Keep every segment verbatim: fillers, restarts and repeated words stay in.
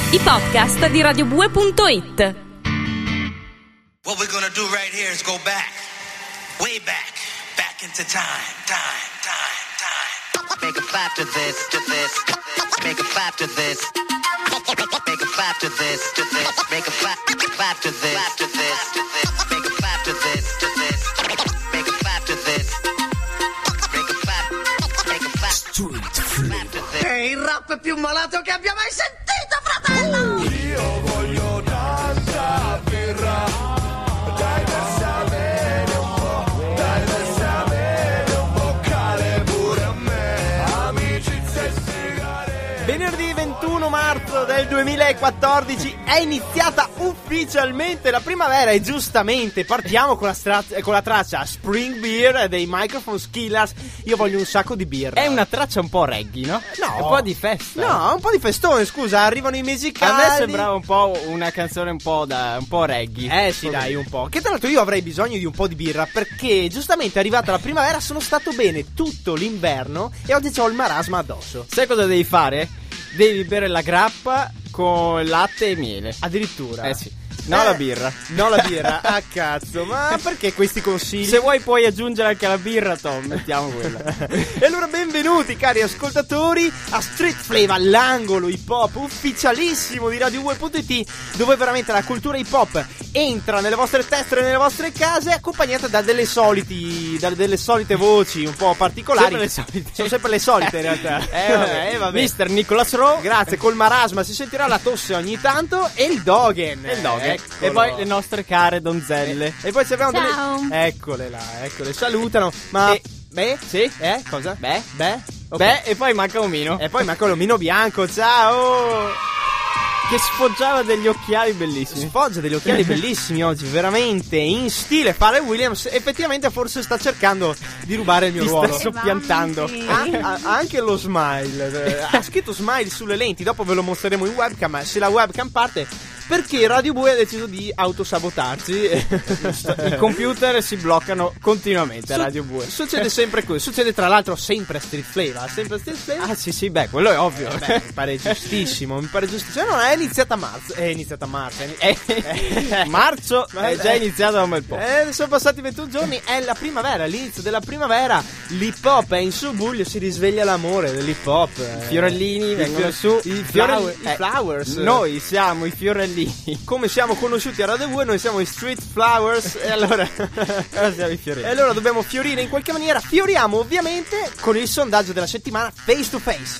I podcast di radiobue punto it. What we're gonna do right here is go back, way back, back into time, time, time, time. Make a clap to this, to this, make a clap to this. Make a clap to this, to this, make a clap, clap to this, to this, to this, make a clap to this, to this, make a clap to this, make a clap, make a clap, street flavor. È il rap più malato che abbia mai sentito, fratello! Io voglio tanta birra, dai versa bene un po', dai versa bene un boccale pure a me, amicizia e sigarette. Venerdì ventuno marzo del duemilaquattordici è iniziata ufficialmente la primavera e giustamente partiamo con la, stra- con la traccia Spring Beer dei Microphone Killers. Io voglio un sacco di birra. È una traccia un po' reggae, no? No. Un po' di festa. No, un po' di festone, scusa, arrivano i mesi caldi. A me sembrava un po' una canzone un po' da un po' reggae. Eh sì, dai, un po'. Che tra l'altro io avrei bisogno di un po' di birra perché giustamente è arrivata la primavera, sono stato bene tutto l'inverno e oggi c'ho il marasma addosso. Sai cosa devi fare? Devi bere la grappa con latte e miele. Addirittura. Eh sì. No, Eh, la birra. No, la birra. Ah, cazzo, ma perché questi consigli? Se vuoi puoi aggiungere anche la birra, Tom, mettiamo quella. E allora benvenuti cari ascoltatori a Street Flavor, l'angolo hip hop ufficialissimo di radiobue punto it, dove veramente la cultura hip hop entra nelle vostre teste e nelle vostre case, accompagnata da delle soliti da delle solite voci un po' particolari. Sempre le solite. Sono sempre le solite in realtà. Eh vabbè, eh, vabbè. mister Nicholas Rowe. Grazie, col marasma si sentirà la tosse ogni tanto e il Dogen. E il Dogen. Eccolo. E poi le nostre care donzelle. E poi abbiamo Ciao. delle... Eccole là, eccole, salutano. Ma... E- Beh? Sì? Eh? Cosa? Beh? Beh? Ok. Beh, e poi manca Omino. E poi manca l'omino bianco, ciao! Che sfoggiava degli occhiali bellissimi. Sfoggia degli occhiali bellissimi oggi, veramente in stile Pharrell Williams. Effettivamente forse sta cercando di rubare il mio Ti ruolo. sta soppiantando. Ha, ha- ha anche lo smile. eh, Ha scritto smile sulle lenti. Dopo ve lo mostreremo in webcam. Ma se la webcam parte, perché Radio Bue ha deciso di autosabotarci. I computer si bloccano continuamente a Su- Radio Bue. Succede sempre questo. Succede tra l'altro sempre a Street Flavor. Sempre a Street Flavor. Ah sì sì, beh, quello è ovvio. Eh, beh, mi pare giustissimo, mi pare giustissimo. No, è iniziata a marzo. È iniziata a marzo. È Eh, marzo è già iniziato da un bel po'. Eh, sono passati ventuno giorni, è la primavera, l'inizio della primavera. L'hip hop è in subbuglio, si risveglia l'amore dell'hip hop. I fiorellini I vengono fior- su. i Flower- fiore- i eh, flowers. Noi siamo i fiorellini. Come siamo conosciuti a Radio Bue, noi siamo i Street Flowers. E allora, Ora siamo i e fiorellini. allora dobbiamo fiorire in qualche maniera. Fioriamo ovviamente con il sondaggio della settimana Face to Face.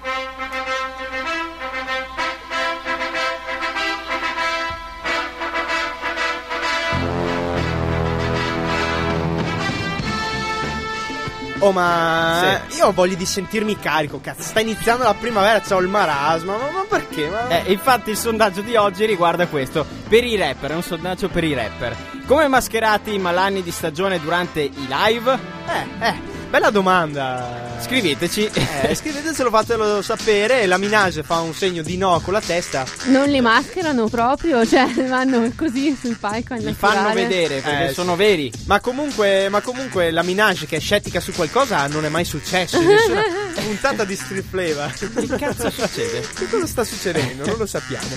Oh, ma Sì. io ho voglia di sentirmi carico, cazzo. Sta iniziando la primavera, c'ho il marasma. Ma, ma perché? Ma... Eh, infatti il sondaggio di oggi riguarda questo. Per i rapper, è un sondaggio per i rapper. Come mascherati i malanni di stagione durante i live? Eh, eh, bella domanda. Scriveteci. Eh, scrivetecelo, fatelo sapere. La Minaj fa un segno di no con la testa. Non li mascherano proprio, cioè vanno così sul palco. Li fanno vedere perché Eh, sono veri. Ma comunque, ma comunque la Minaj che è scettica su qualcosa non è mai successo in nessuna puntata di Street Flavor. Che cazzo succede? Che cosa sta succedendo? Non lo sappiamo.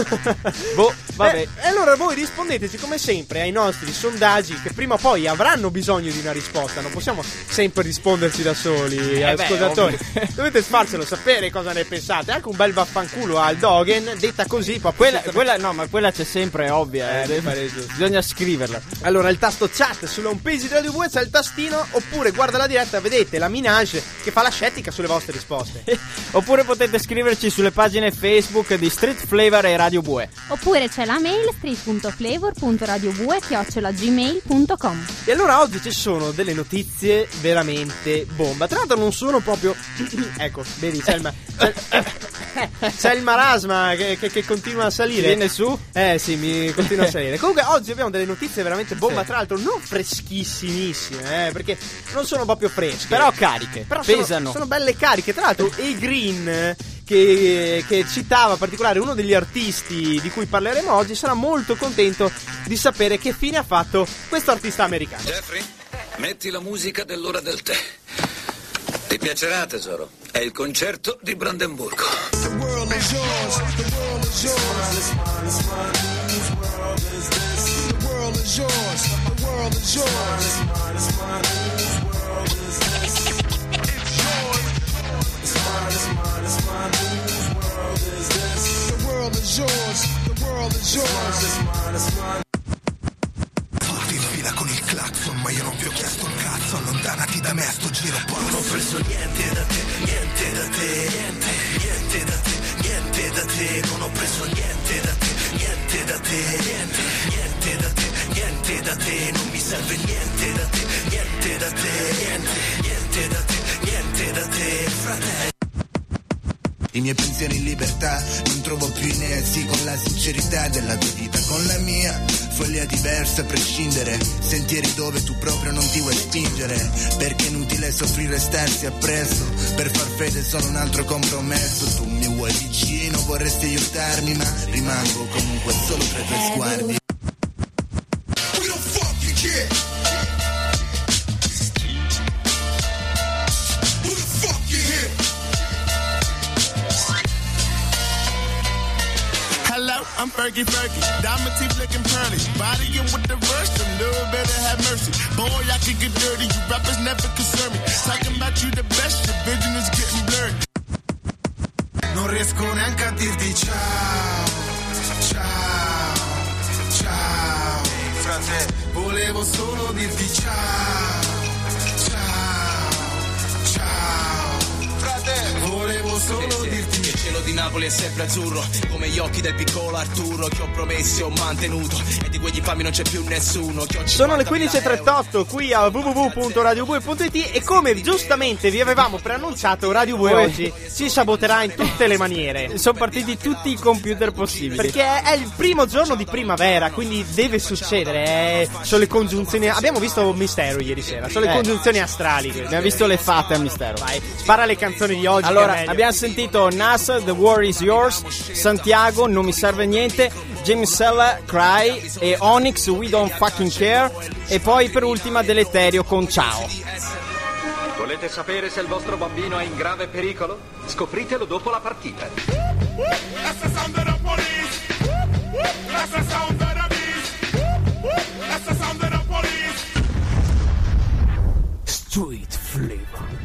Boh, vabbè. Eh, e allora voi rispondeteci come sempre ai nostri sondaggi che prima o poi avranno bisogno di una risposta. Non possiamo sempre risponderci da soli, Eh ascoltatori. beh, Dovete farcelo sapere cosa ne pensate. Anche un bel vaffanculo al Dogen, detta così, proprio Quella, senza- quella, no, ma quella c'è sempre, è ovvia. Eh, eh. mi pare giusto. Bisogna scriverla. Allora, il tasto chat sulla homepage di Radio Bue c'è il tastino, oppure guarda la diretta, vedete la Minaj che fa la scettica sulle vostre risposte. Oppure potete scriverci sulle pagine Facebook di Street Flavor e Radio Bue. Oppure c'è la mail street punto flavor punto radiobue chiocciola gmail punto com. E allora oggi ci sono delle notizie veramente bomba. Tra l'altro non sono proprio... ecco, vedi, c'è il, ma... c'è... c'è il marasma che, che, che continua a salire. Viene su? Eh sì, mi continua a salire. Comunque oggi abbiamo delle notizie veramente bomba, Sì. tra l'altro non freschissimissime, eh, perché non sono proprio fresche. Però cariche, Però sono- pesano. Sono, belle cariche. Tra l'altro A Green, che, che citava in particolare uno degli artisti di cui parleremo oggi, sarà molto contento di sapere che fine ha fatto questo artista americano. Jeffrey, metti la musica dell'ora del tè. Ti piacerà, tesoro. È il concerto di Brandenburgo. world is yours. The world is yours. It's mine, it's mine. Whose world is this? The world is yours. The world is yours. It's mine, it's mine. Whose world is this? It's yours. It's mine, it's mine, it's mine. Whose world is this? The world is yours. The world is yours. It's mine, it's mine. Fatti in fila con il clacson, ma io non vi ho chiesto un cazzo. Allontanati da me, sto giro poi. Non ho preso niente da te, niente da te, niente, niente da te, niente da te. Non ho preso niente da te, niente da te, niente, niente da te, niente da te. Non mi serve niente da te, niente da te, niente, niente da te, niente da te, fratello. I miei pensieri in libertà, non trovo più inerzi con la sincerità della tua vita, con la mia follia diversa a prescindere, sentieri dove tu proprio non ti vuoi spingere, perché è inutile soffrire starsi appresso, per far fede solo un altro compromesso, tu mi vuoi vicino, vorresti aiutarmi, ma rimango comunque solo tra i tuoi sguardi. We don't fucking care. Who the fuck you here? Hello, I'm Fergie Fergie, diamond teeth looking pearly, bodying with the rush, them little better have mercy. Boy, I can get dirty, you rappers never concern me. Talking about you the best, your vision is getting blurry. Non riesco neanche a dirti ciao, ciao, ciao. Frate, volevo solo dirti ciao, ciao, ciao. Frate, volevo solo dirti. Il cielo di Napoli è sempre azzurro, come gli occhi del piccolo Arturo, che ho promesso e ho mantenuto, e di quegli infami non c'è più nessuno. Sono le quindici e trentotto qui a w w w punto radio bue punto i t e come giustamente vi avevamo preannunciato, Radio Bue oggi si saboterà in tutte le maniere. Sono partiti tutti i computer possibili, perché è il primo giorno di primavera, quindi deve succedere. Eh, sono le congiunzioni. Abbiamo visto Mistero ieri sera, sono le eh. congiunzioni astrali. Abbiamo visto le fate a Mistero. Vai, spara le canzoni di oggi. Allora, abbiamo sentito Nas, The War Is Yours, Santiago, Non Mi Serve Niente, James Sella, Cry e Onyx, We Don't Fucking Care, e poi per ultima Deleterio con Ciao. Volete sapere se il vostro bambino è in grave pericolo? Scopritelo dopo la partita. That's the sound of the police. That's the sound of the beast. That's the sound of the police. Street Flavor.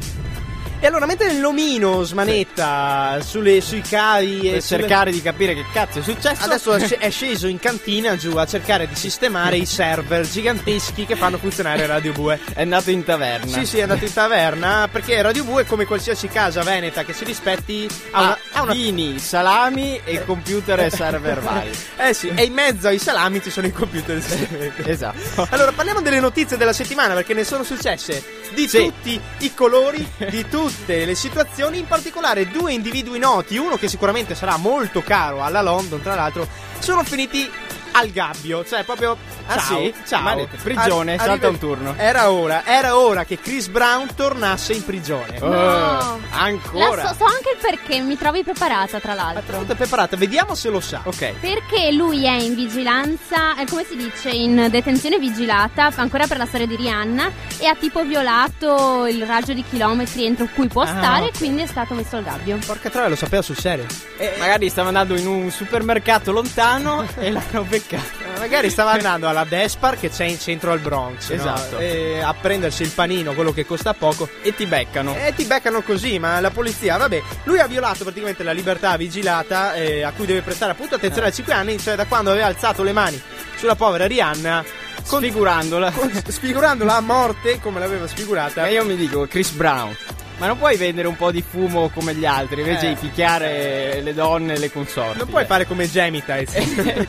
E allora, mentre l'omino smanetta sulle, sui cavi per e sulle... cercare di capire che cazzo è successo, adesso è sceso in cantina giù a cercare di sistemare i server giganteschi che fanno funzionare Radio Bue. È andato in taverna. Sì, sì, è andato in taverna, perché Radio Bue, come qualsiasi casa veneta che si rispetti, ha una, ha una... vini, salami e computer e server vari. Eh sì, e in mezzo ai salami ci sono i computer. Esatto. Allora, parliamo delle notizie della settimana, perché ne sono successe di sì. tutti i colori, di tutte le situazioni, in particolare due individui noti, uno che sicuramente sarà molto caro alla London, tra l'altro, sono finiti al gabbio, cioè proprio ah ciao, sì? ciao. Manete, prigione, Arri- salta un turno. Era ora, era ora che Chris Brown tornasse in prigione. No. Oh, ancora. La so, so anche il perché, mi trovi preparata tra l'altro. È preparata, vediamo se lo sa. Ok. Perché lui è in vigilanza, eh, come si dice, in detenzione vigilata, ancora per la storia di Rihanna, e ha tipo violato il raggio di chilometri entro cui può ah, stare, okay. Quindi è stato messo al gabbio. Porca troia, lo sapeva sul serio. Eh, magari stava andando in un supermercato lontano e l'hanno beccato. Magari stava andando alla Despar che c'è in centro al Bronx, esatto, no? E a prendersi il panino, quello che costa poco, e ti beccano. E ti beccano così, ma la polizia, vabbè, lui ha violato praticamente la libertà vigilata, eh, a cui deve prestare appunto attenzione eh. a cinque anni, cioè da quando aveva alzato le mani sulla povera Rihanna, con, sfigurandola con, sfigurandola a morte come l'aveva sfigurata. E io mi dico, Chris Brown, ma non puoi vendere un po' di fumo come gli altri, invece eh. di picchiare le donne e le consorti. Non puoi eh. fare come Jamie Tights.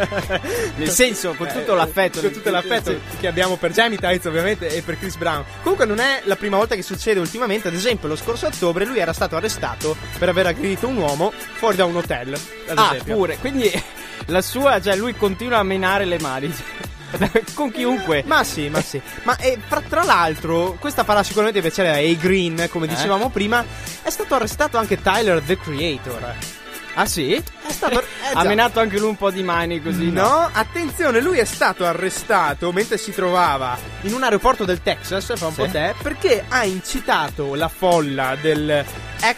Nel senso, con tutto l'affetto, con tutto l'affetto che abbiamo per Jamie Tights ovviamente e per Chris Brown. Comunque non è la prima volta che succede ultimamente. Ad esempio lo scorso ottobre lui era stato arrestato per aver aggredito un uomo fuori da un hotel, ad ah esempio. Pure, quindi la sua, cioè lui continua a menare le mani con chiunque. Ma sì, ma sì. Ma eh, fra, tra l'altro, questa farà sicuramente piacere a A-Green, come dicevamo eh? prima. È stato arrestato anche Tyler, the Creator. Ah sì? È stato, eh, ha menato anche lui un po' di mani così. No, no, attenzione, lui è stato arrestato mentre si trovava in un aeroporto del Texas, fa un sì. po' te, perché ha incitato la folla del ex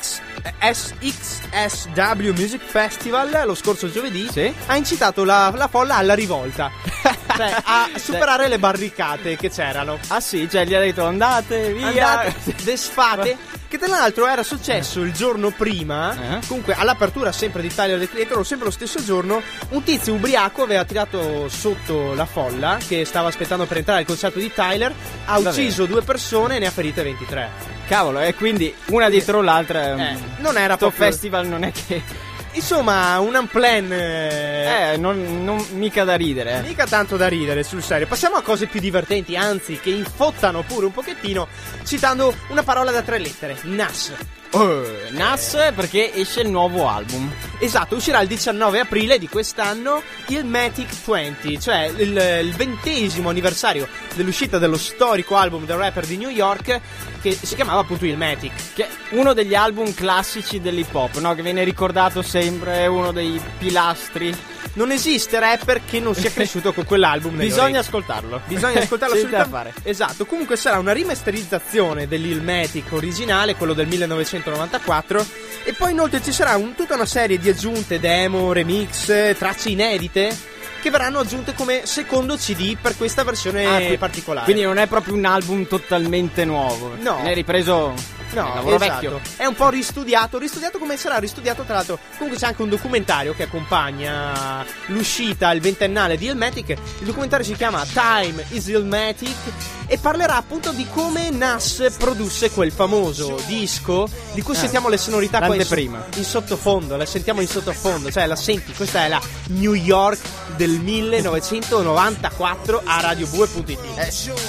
S X S W Music Festival lo scorso giovedì, sì? ha incitato la, la folla alla rivolta, cioè a superare le barricate che c'erano. Ah sì, cioè gli ha detto andate via, andate, desfate. Che tra l'altro era successo il giorno prima, eh? Comunque all'apertura sempre di Tyler the Creator, sempre lo stesso giorno, un tizio ubriaco aveva tirato sotto la folla che stava aspettando per entrare al concerto di Tyler, ha Davvero? ucciso due persone e ne ha ferite ventitré. Cavolo, e quindi una dietro l'altra. Eh, non era Sto proprio... festival non è che... Insomma, un unplan eh, eh non, non mica da ridere. Eh. Mica tanto da ridere, sul serio. Passiamo a cose più divertenti, anzi che infottano pure un pochettino, citando una parola da tre lettere, Nas. Oh, Nas perché esce il nuovo album. Esatto, uscirà il diciannove aprile di quest'anno il Matic venti, cioè il, il ventesimo anniversario dell'uscita dello storico album del rapper di New York che si chiamava appunto il Matic, che è uno degli album classici dell'hip hop, no? Che viene ricordato sempre, è uno dei pilastri. Non esiste rapper che non sia cresciuto con quell'album. Bisogna ascoltarlo. Bisogna ascoltarlo assolutamente. Fare. Esatto, comunque sarà una rimasterizzazione dell'Ilmatic originale, quello del millenovecentonovantaquattro. E poi inoltre ci sarà un, tutta una serie di aggiunte, demo, remix, tracce inedite che verranno aggiunte come secondo C D per questa versione ah, qui, particolare. Quindi non è proprio un album totalmente nuovo. No. Ne è ripreso... No, lavoro esatto. vecchio. È un po' ristudiato, ristudiato come sarà ristudiato tra l'altro. Comunque c'è anche un documentario che accompagna l'uscita, il ventennale di Illmatic. Il documentario si chiama Time is Illmatic e parlerà appunto di come Nas produsse quel famoso disco di cui eh, sentiamo le sonorità qua in, prima. in sottofondo, le sentiamo in sottofondo, cioè la senti, questa è la New York del millenovecentonovantaquattro a radio due punto it. Eh.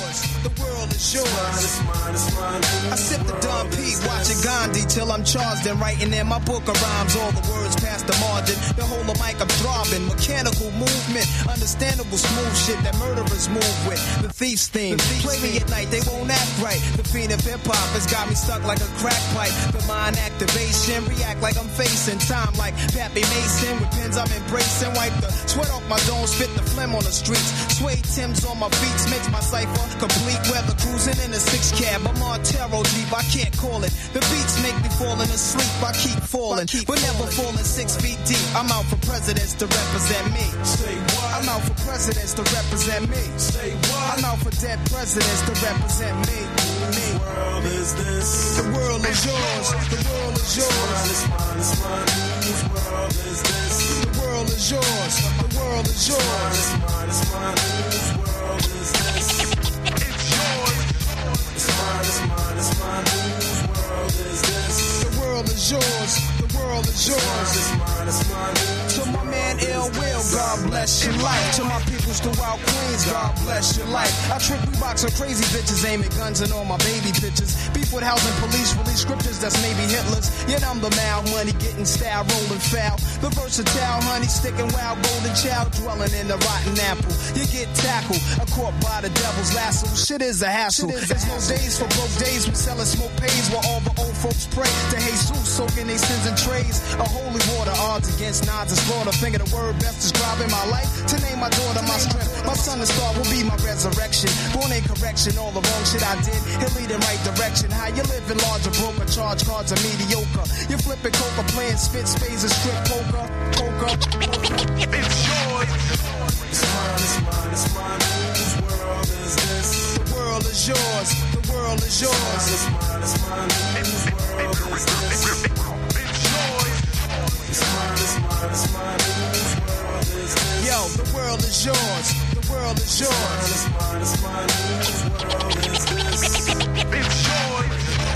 I sip the Don P, watching Gandhi till I'm charged and writing in my book of rhymes. All the words past the margin. The whole of mic I'm throbbing. Mechanical movement, understandable smooth shit that murderers move with. The thief's theme. Play me at night, they won't act right. The fiend of hip hop has got me stuck like a crack pipe. The mind activation, react like I'm facing time like Pappy Mason. With pins I'm embracing, wipe the sweat off my dome, spit the phlegm on the streets. Suede Timbs on my beats makes my cipher complete. Weather cruising in a six cab, I'm on Montero Jeep, I can't call it. The beats make me falling asleep, I keep falling, keep but never falling six feet deep. I'm out for presidents to represent me. Say what? I'm out for presidents to represent me. Say what? I'm out for dead presidents to represent me. Me. The world is this. The world is yours. The world is yours. It's mine, it's mine, whose world is this? The world is yours. The world is yours. It's mine, it's mine, whose world is this? It's yours. It's mine, it's mine, it's mine, whose world is this? The world is yours. The world is yours. It's mine, it's mine, to my man Ill Will, God bless your life. To my peoples throughout Queens, God bless your life. I trick Reeboks on crazy bitches, aiming guns and all my baby pictures. Beef with housing police, release scriptures that's maybe Hitler's. Yet I'm the mal money, getting style, rolling foul. The versatile honey, sticking wild, golden child, dwelling in the rotten apple. You get tackled, a caught by the devil's lasso. Shit is a hassle. Is There's no days for broke days. We sellin' smoke pays while all the old folks pray to Jesus, soaking their sins in trays. A holy water, odds against nods and slaughter. Finger the word best describing my life. To name my daughter my strength. My son and star will be my resurrection. Born in correction, all the wrong shit I did. He'll lead in right direction. How you living large or broke or charge cards are mediocre. You flipping coca, playing spit spades and strip poker. Poker, poker. It's yours. It's mine, it's mine, it's mine. Whose world is this? The world is yours. The world is yours. It's mine, it's mine. Whose world is this? It's yours. It's mine, it's mine, it's mine. Whose world is this? Yo, the world is yours. The world is yours. It's mine, it's mine. Whose world is this? It's yours.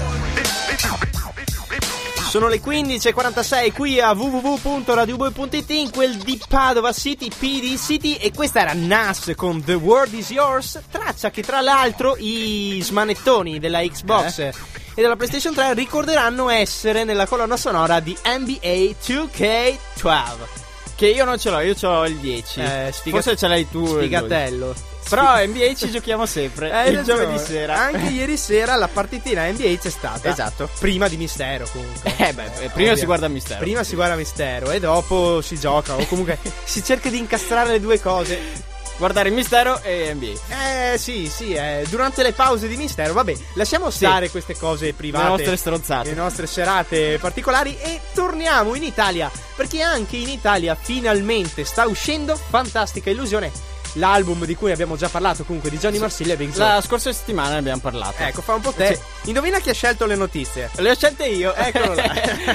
Sono le quindici e quarantasei qui a w w w punto radio due punto it in quel di Padova City, P D City, e questa era Nas con The World Is Yours, traccia che tra l'altro i smanettoni della Xbox eh? e della PlayStation tre ricorderanno essere nella colonna sonora di N B A due K dodici. Che io non ce l'ho, io ce l'ho il dieci. Eh, sfiga- Forse ce l'hai tu. Sfigatello. Però N B A ci giochiamo sempre eh, il giovedì sera. Anche ieri sera la partitina N B A c'è stata. Esatto. Prima di Mistero comunque. Eh beh, eh, prima ovvio. si guarda Mistero. Prima si guarda Mistero e dopo si gioca o comunque si cerca di incastrare le due cose. guardare Mistero e N B A. Eh sì, sì, eh, durante le pause di Mistero, vabbè, lasciamo stare sì. queste cose private, le nostre stronzate, le nostre serate particolari e torniamo in Italia, perché anche in Italia finalmente sta uscendo Fantastica Illusione, l'album di cui abbiamo già parlato comunque di Johnny sì. Marsiglia e Big Joe. La scorsa settimana ne abbiamo parlato. Ecco, fa un po' te. Sì. Indovina chi ha scelto le notizie? Le ho scelte io. Eccolo là.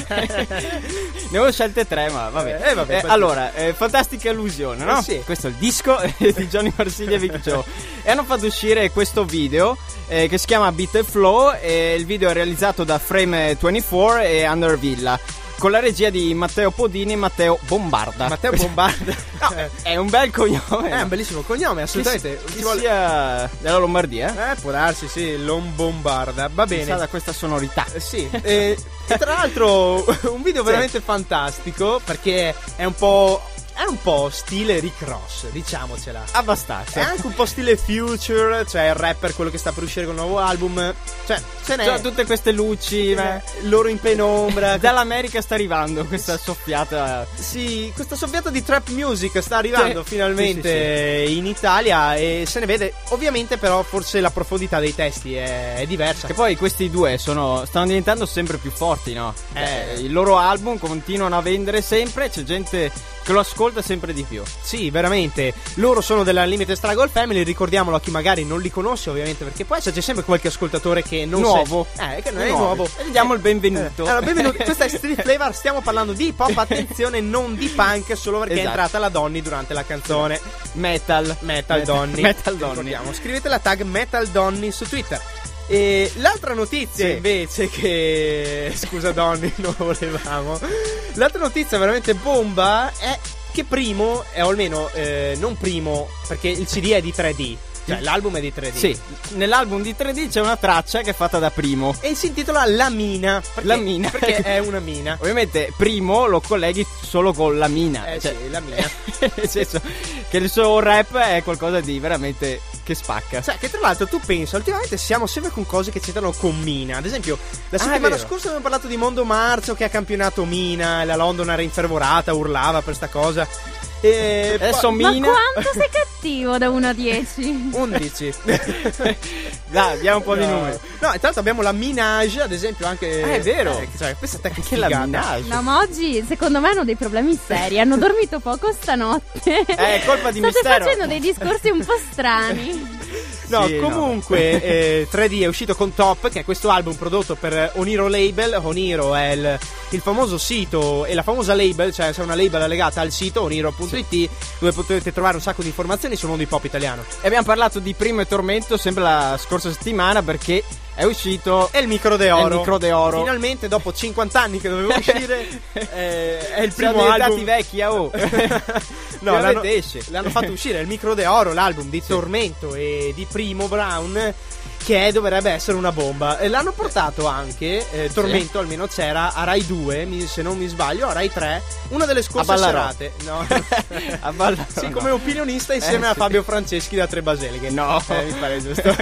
Ne ho scelte tre, ma vabbè. Eh, vabbè eh, allora, eh, Fantastica Illusione, no? Eh, sì. Questo è il disco di Johnny Marsiglia e Big Joe. E hanno fatto uscire questo video eh, che si chiama Beat and Flow, e il video è realizzato da Frame ventiquattro e Under Villa, con la regia di Matteo Podini e Matteo Bombarda. Matteo Bombarda no, è un bel cognome. È un bellissimo cognome, assolutamente. Chi, chi vuole... sia della Lombardia, eh? Eh, può darsi, sì, Lombombarda. Va bene. Sa da questa sonorità. Eh, sì. e, e tra l'altro un video veramente sì. fantastico, perché è un po'... È un po' stile Rick Ross, diciamocela. Abbastanza. È anche un po' stile Future, cioè il rapper, quello che sta per uscire con il nuovo album. Cioè, ce n'è. Cioè, tutte queste luci, beh, loro in penombra. Dall'America sta arrivando questa soffiata. Sì, questa soffiata di trap music sta arrivando sì. finalmente sì, sì, sì. in Italia, e se ne vede. Ovviamente però forse la profondità dei testi è, è diversa. E poi questi due sono stanno diventando sempre più forti, no? Eh. Eh, I loro album continuano a vendere sempre, c'è gente che lo ascolta sempre di più. Sì, veramente. Loro sono della Limited Struggle Family, ricordiamolo a chi magari non li conosce, ovviamente, perché può esserci sempre qualche ascoltatore che non nuovo. Se... Eh, che non è nuovo. nuovo. E gli diamo il benvenuto. Eh, allora, benvenuti. Questa è Street Flavor, stiamo parlando di hip hop, attenzione, non di punk, solo perché esatto. è entrata la Donny durante la canzone. Metal. Metal Donny. Metal Donny. Ricordiamo, scrivete la tag Metal Donny su Twitter. E l'altra notizia sì. invece che... Scusa Donny, non lo volevamo. L'altra notizia veramente bomba è che Primo, o almeno eh, non Primo, perché il C D è di tre D, cioè l'album è di tre D. Sì, nell'album di tre D c'è una traccia che è fatta da Primo e si intitola La Mina. Perché, La Mina. Perché è una mina. Ovviamente Primo lo colleghi solo con la mina. Eh cioè, sì, la mina. Nel senso che il suo rap è qualcosa di veramente che spacca. Cioè, che tra l'altro tu pensa, ultimamente siamo sempre con cose che c'entrano con Mina. Ad esempio, la settimana ah, scorsa abbiamo parlato di Mondo Marzo che ha campionato Mina, e la London era infervorata, urlava per sta cosa. E adesso ma Mina... quanto sei cattivo da uno a dieci? undici. Dai, diamo un po' no. di numeri. No, intanto abbiamo la Minaj, ad esempio, anche. Ah, è vero. Eh, cioè, questa tecnica che la Minaj. No, ma oggi secondo me hanno dei problemi seri. Hanno dormito poco stanotte. È colpa di State Mistero. State facendo dei discorsi un po' strani. No, sì, comunque no. eh, tre D è uscito con Top, che è questo album prodotto per Oniro Label. Oniro è il, il famoso sito e la famosa label, cioè c'è una label legata al sito oniro punto it, sì. dove potete trovare un sacco di informazioni sul mondo hip hop italiano. E abbiamo parlato di Primo e Tormento sempre la scorsa settimana, perché è uscito è il Micro de Oro. È il Micro de Oro. Finalmente dopo cinquanta anni che doveva uscire eh, è il primo Siamo album. diventati vecchi, oh. No, l'hanno, esce. l'hanno fatto uscire il Micro de Oro, l'album di sì. Tormento e di Primo Brown, che dovrebbe essere una bomba. E l'hanno portato anche eh, Tormento, sì. almeno c'era a Rai due, se non mi sbaglio, a Rai tre, una delle scorse serate. No. A Ballarò. Sì, come opinionista insieme eh, a Fabio Franceschi da Tre Baseliche. No, eh, mi pare giusto.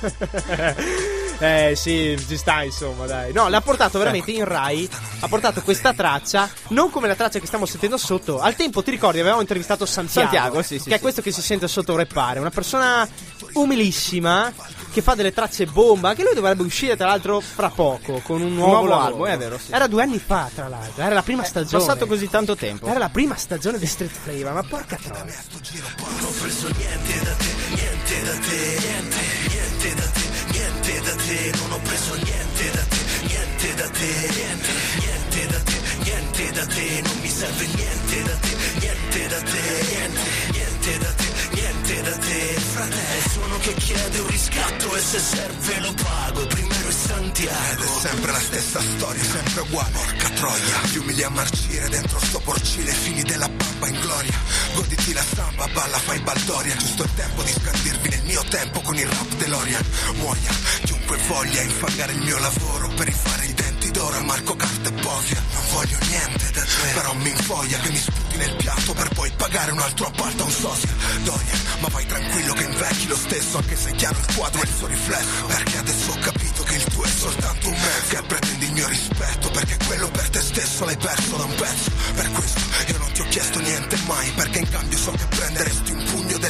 Eh sì, ci sta insomma, dai. No, l'ha portato veramente in Rai. Ha portato questa traccia, non come la traccia che stiamo sentendo sotto. Al tempo, ti ricordi, avevamo intervistato Santiago, Santiago sì, sì, che è sì. questo che si sente sotto rappare. Una persona umilissima che fa delle tracce bomba. Che lui dovrebbe uscire tra l'altro fra poco con un nuovo, nuovo album, è vero, sì. Era due anni fa, tra l'altro. Era la prima stagione. È passato così tanto tempo. Era la prima stagione di Street Flavor. Ma porca troia. Non ho preso niente da te, niente da te, niente, niente da te, niente da te, non ho preso niente da te, niente da te, niente, niente da te, niente da te, non mi serve niente da te, niente da te, niente, niente da te, niente da te, fratello, sono che chiede un riscatto e se serve lo pago, primero è Santiago. Ed è sempre la stessa storia, sempre uguale, porca troia, fiumi a marcire dentro sto porcile, fini della bamba in gloria, goditi la samba, balla, fai baldoria, giusto il tempo di scandirvi nel mio tempo con il rap DeLorean, muoia, chiunque voglia infangare il mio lavoro per rifare i denti d'oro a Marco Carta e Bovia, non voglio niente da te, però mi infoglia che mi sputi nel piatto per poi pagare un altro appalto a un sosia, Dorian, ma vai tranquillo che invecchi lo stesso, anche se è chiaro il quadro e il suo riflesso, perché adesso ho capito che il tuo è soltanto un mezzo, che pretendi il mio rispetto, perché quello per te stesso l'hai perso da un pezzo, per questo io non ti ho chiesto niente mai, perché in cambio so che prenderesti un pugno della mia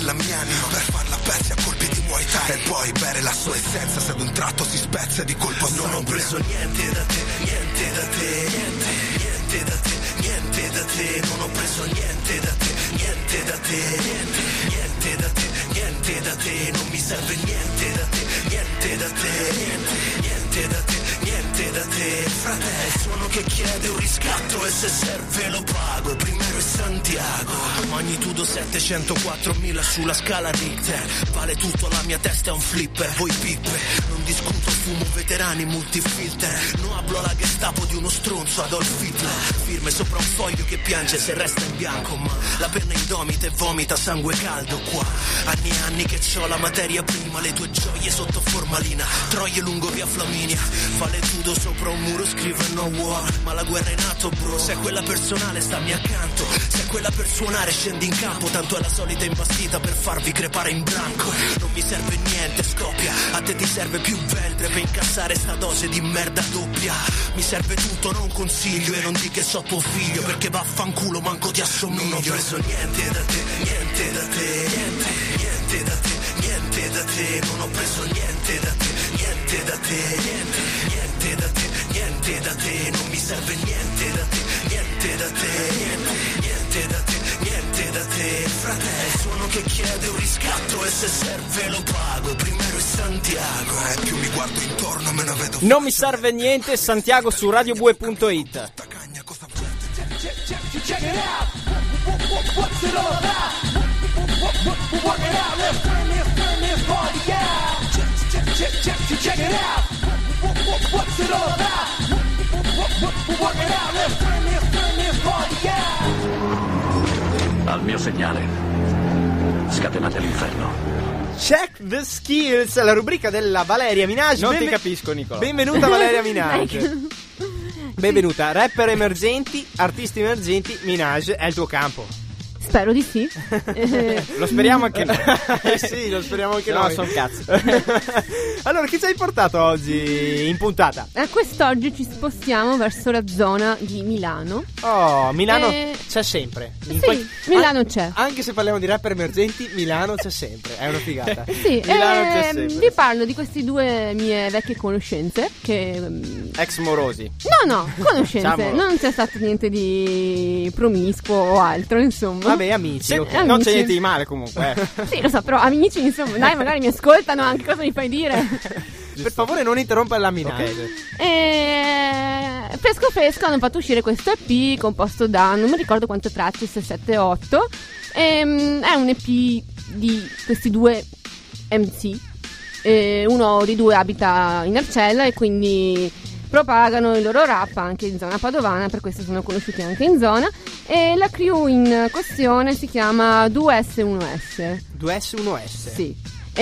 anima per farla pezzi a colpi di Muay Thai e poi bere la sua essenza se ad un tratto si spezza di colpo a sangue. Non ho preso niente da te, niente da te, niente, niente da te, niente da te, non ho preso niente da te, niente da te, niente, niente da te, niente da te, non mi serve niente da te, niente da te, niente, niente da te, niente da te, fratello, suono che chiede un riscatto e se serve lo pago, primero è Santiago, magnitudo settecentoquattromila sulla scala Richter, vale tutto, la mia testa è un flipper, voi pippe, non discuto, fumo veterani multifilter, non hablo alla Gestapo di uno stronzo Adolf Hitler, firme sopra un foglio che piange se resta in bianco, ma la penna indomita e vomita sangue caldo qua, anni e anni che c'ho la materia prima, le tue gioie sotto formalina, troie lungo via Flaminia, fa l'etudo sopra un muro, scrive no war, ma la guerra è in atto bro, se è quella personale stammi accanto, se è quella per suonare scendi in campo, tanto è la solita imbastita per farvi crepare in branco, non mi serve niente scoppia, a te ti serve più ventre per incassare sta dose di merda doppia, mi serve tutto non consiglio e non di che so tuo figlio perché vaffanculo manco ti assomiglio, non ho preso niente da te, niente da te, niente, niente da te, niente da te, non ho preso niente da te, niente da te, niente, niente da te, niente da te, non mi serve niente da te, niente da te, niente, niente da te, niente da te, fratello, suono che chiede un riscatto e se serve lo pago, primero è Santiago, e più mi guardo intorno me ne vedo. Non mi serve niente, Santiago su radio bue punto it. Check it out. What's it all about? Work it out. Let's turn this, turn this party out. Check, check, check, check, check it out. What's it all about? Work it out. Let's turn this, turn this party out. Al mio segnale, scatenate l'inferno. Check the skills, la rubrica della Valeria Minaj. Non Benve- ti capisco, Nicola. Benvenuta Valeria Minaj. Benvenuta, rapper emergenti, artisti emergenti, Minaj è il tuo campo. Spero di sì. Lo speriamo anche noi. Eh sì, lo speriamo anche no, noi. sono cazzi. Allora, chi ci hai portato oggi in puntata? A quest'oggi ci spostiamo verso la zona di Milano. Oh, Milano Eh, c'è sempre. In Sì, qual- Milano an- c'è. Anche se parliamo di rapper emergenti, Milano c'è sempre. È una figata. Sì, Milano c'è ehm, sempre. vi parlo di queste due mie vecchie conoscenze che... mm, Ex morosi. No, no, conoscenze, Diciamolo. non c'è stato niente di promiscuo o altro, insomma. Vabbè, amici. Se- ok. amici. Non c'è niente di male comunque. eh. Sì, lo so, però amici, insomma, dai, magari mi ascoltano anche, cosa mi fai dire? Per favore, non interrompa la Minaj. Ok. E... Fresco fresco hanno fatto uscire questo E P composto da, non mi ricordo quante tracce, se sette o otto. Ehm, è un E P di questi due M C. Eh, uno di due abita in Arcella e quindi propagano il loro rap anche in zona padovana, per questo sono conosciuti anche in zona. E la crew in questione si chiama due S uno S. due S uno S. Sì.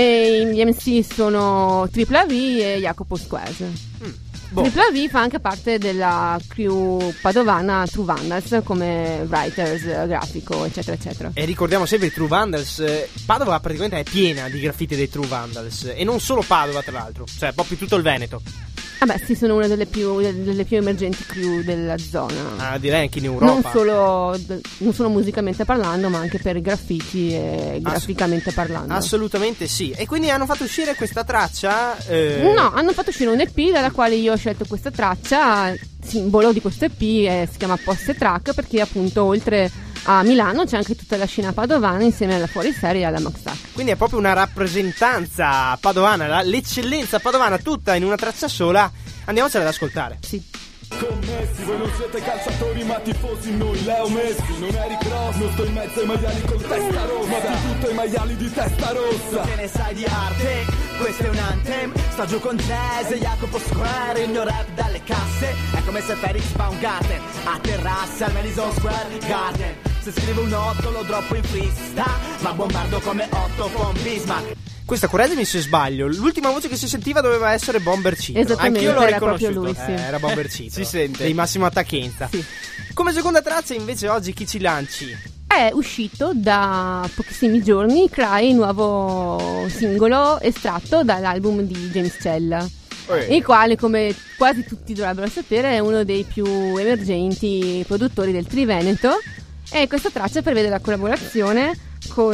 E gli M C sono Tripla V e Jacopo Squares. Boh. Tripla V fa anche parte della crew padovana True Vandals come writers, grafico, eccetera, eccetera. E ricordiamo sempre i True Vandals. eh, Padova praticamente è piena di graffiti dei True Vandals. E non solo Padova, tra l'altro. Cioè, proprio tutto il Veneto. Vabbè, sì, sono una delle più, delle più emergenti crew della zona. Ah, direi anche in Europa. Non solo, non solo musicalmente parlando, ma anche per graffiti e graficamente parlando. Assolutamente sì. E quindi hanno fatto uscire questa traccia. eh, No, hanno fatto uscire un E P dalla quale io ho scelto questa traccia. Simbolo di questo E P eh, si chiama Poste Track, perché appunto oltre a Milano c'è anche tutta la scena padovana insieme alla fuoriserie e alla Max Tac. Quindi è proprio una rappresentanza padovana, la- l'eccellenza padovana tutta in una traccia sola. Andiamocela ad ascoltare. Sì. Commessi, voi non siete calciatori ma tifosi, noi Leo Messi, non eri cross, non sto in mezzo ai maiali col testa rossa, ma di tutto ai maiali di testa rossa. Che ne sai di arte? Questo è un anthem. Sto giù con Jazz e Jacopo Square. Il mio rap dalle casse è come se Felix Baumgarten atterrasse al Madison Square Garden. Se scrivo un otto lo droppo in freestyle, ma bombardo come Otto von Bismarck. Questa, correggimi se sbaglio, l'ultima voce che si sentiva doveva essere Bomber Cito. Esattamente, Anch'io l'ho era proprio riconosciuto. lui, sì. Eh, era Bomber Cito. Si sente. Di Massimo Attacchenta. Sì. Come seconda traccia invece oggi chi ci lanci? È uscito da pochissimi giorni Cry, nuovo singolo estratto dall'album di James Cella, il quale, come quasi tutti dovrebbero sapere, è uno dei più emergenti produttori del Triveneto. E questa traccia prevede la collaborazione con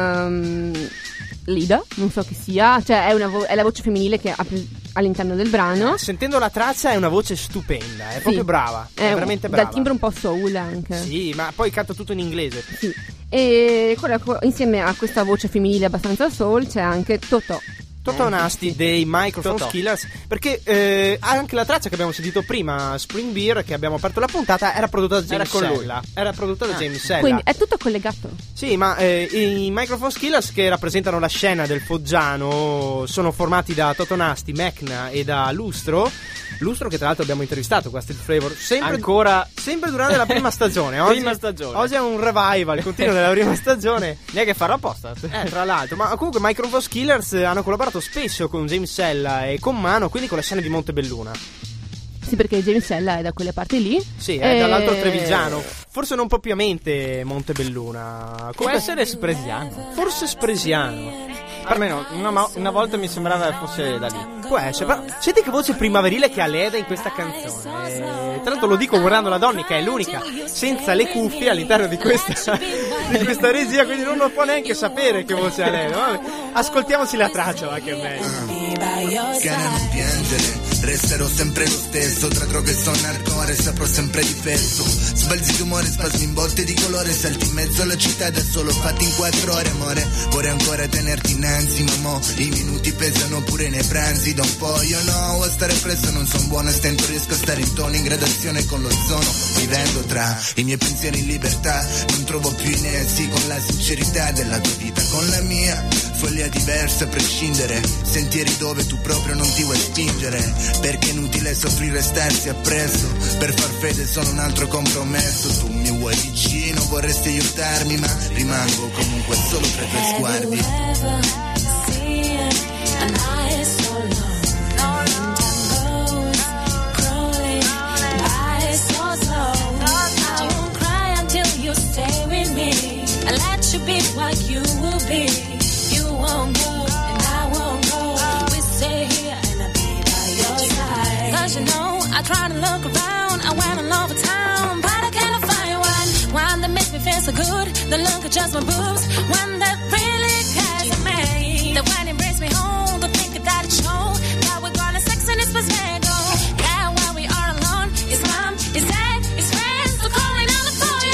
um, Lida, non so chi sia, cioè è, una vo- è la voce femminile che ha pre- all'interno del brano. Sentendo la traccia è una voce stupenda, è sì. proprio brava, è, è veramente brava. Dal timbro un po' soul anche. Sì, ma poi canta tutto in inglese. Sì. E quella, insieme a questa voce femminile abbastanza soul c'è anche Totò. Totò Nasty dei Microphone Totò. Killers, perché eh, anche la traccia che abbiamo sentito prima, Spring Beer, che abbiamo aperto la puntata, era prodotta da James era Sella. Era prodotta da ah. James Sella. Quindi è tutto collegato. Sì, ma eh, i Microphone Killers, che rappresentano la scena del Foggiano, sono formati da Totò Nasty, Mecna e da Lustro. Lustro che tra l'altro abbiamo intervistato qua a Street Flavor sempre, ancora sempre durante la prima stagione. Oggi, prima stagione. Oggi è un revival continuo della prima stagione. Neanche farlo apposta. Eh, tra l'altro. Ma comunque Microphone Killers hanno collaborato spesso con James Sella e con Mano, quindi con la scena di Montebelluna. Sì, perché James Sella è da quelle parti lì. Sì, è e... dall'altro Trevigiano. Forse non propriamente Montebelluna. Può essere Spresiano. Forse Spresiano. Almeno una, una volta mi sembrava che fosse da lì. Può essere, però senti che voce primaverile che ha Leda in questa canzone. Eh, tra l'altro lo dico guardando la donna, che è l'unica senza le cuffie all'interno di questa, di questa regia, quindi non lo può neanche sapere che voce ha Leda. Vabbè, ascoltiamoci la traccia, va, che è meglio. Cara, non piangere, resterò sempre lo stesso. Tra droghe e sonno hardcore saprò sempre difeso. Sbalzi d'umore, spasmi in botte di colore. Salti in mezzo alla città da solo, fatti in quattro ore, amore. Vorrei ancora tenerti innanzi, ma mo i minuti pesano pure nei pranzi. Da un po' io no, a stare presso non son buono, e stento, riesco a stare in tono, in gradazione con l'ozono. Vivendo tra i miei pensieri in libertà, non trovo più i nessi con la sincerità della tua vita con la mia. Follia diversa a prescindere, sentieri dove tu proprio non ti vuoi spingere. Perché è inutile soffrire e starsi appresso, per far fede solo un altro compromesso. Tu mi vuoi vicino, vorresti aiutarmi, ma rimango comunque solo tra i tuoi sguardi. Stay with me, I let you be what you will be. You won't go, and I won't go. We stay here, and I'll be by your side. Cause you know, I try to look around, I went all over town, but I can't find one. One that makes me feel so good, the look of just my boobs. One that really cares for me. The one that brings me home, the think that it show. That we're gonna sex and it's supposed to go. Yeah, while we are alone, it's mom, it's dad, it's friends, we're calling on the phone.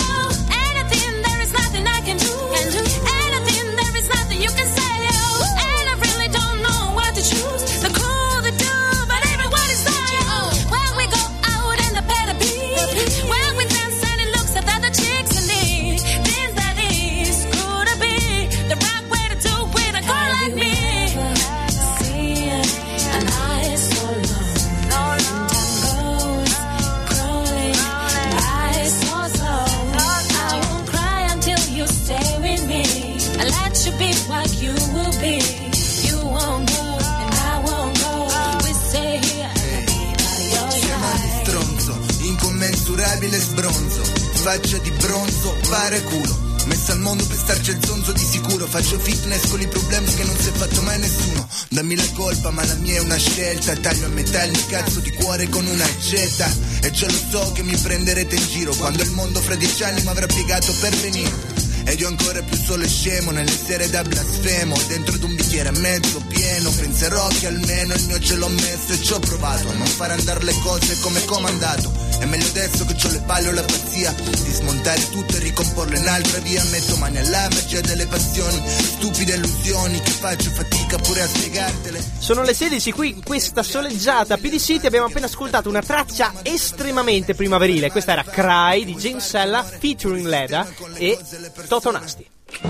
Sbronzo, faccia di bronzo, pare culo. Messo al mondo per starci al zonzo di sicuro. Faccio fitness con i problemi che non si è fatto mai nessuno. Dammi la colpa ma la mia è una scelta. Taglio a metà il mio cazzo di cuore con un'accetta. E già lo so che mi prenderete in giro quando il mondo fra dieci anni mi avrà piegato per venire. Ed io ancora più solo e scemo nelle sere da blasfemo. Dentro d'un bicchiere mezzo pieno penserò che almeno il mio ce l'ho messo. E ci ho provato a non far andare le cose come comandato. È meglio adesso che c'ho le palle o la pazzia di smontare tutto e ricomporlo in altra via. Metto mani alla magia delle passioni, stupide illusioni che faccio fatica pure a spiegartele. Sono le sedici qui in questa soleggiata P D City. Abbiamo appena ascoltato una traccia estremamente primaverile. Questa era Cry di James Sella featuring Leda e Totò Nasty.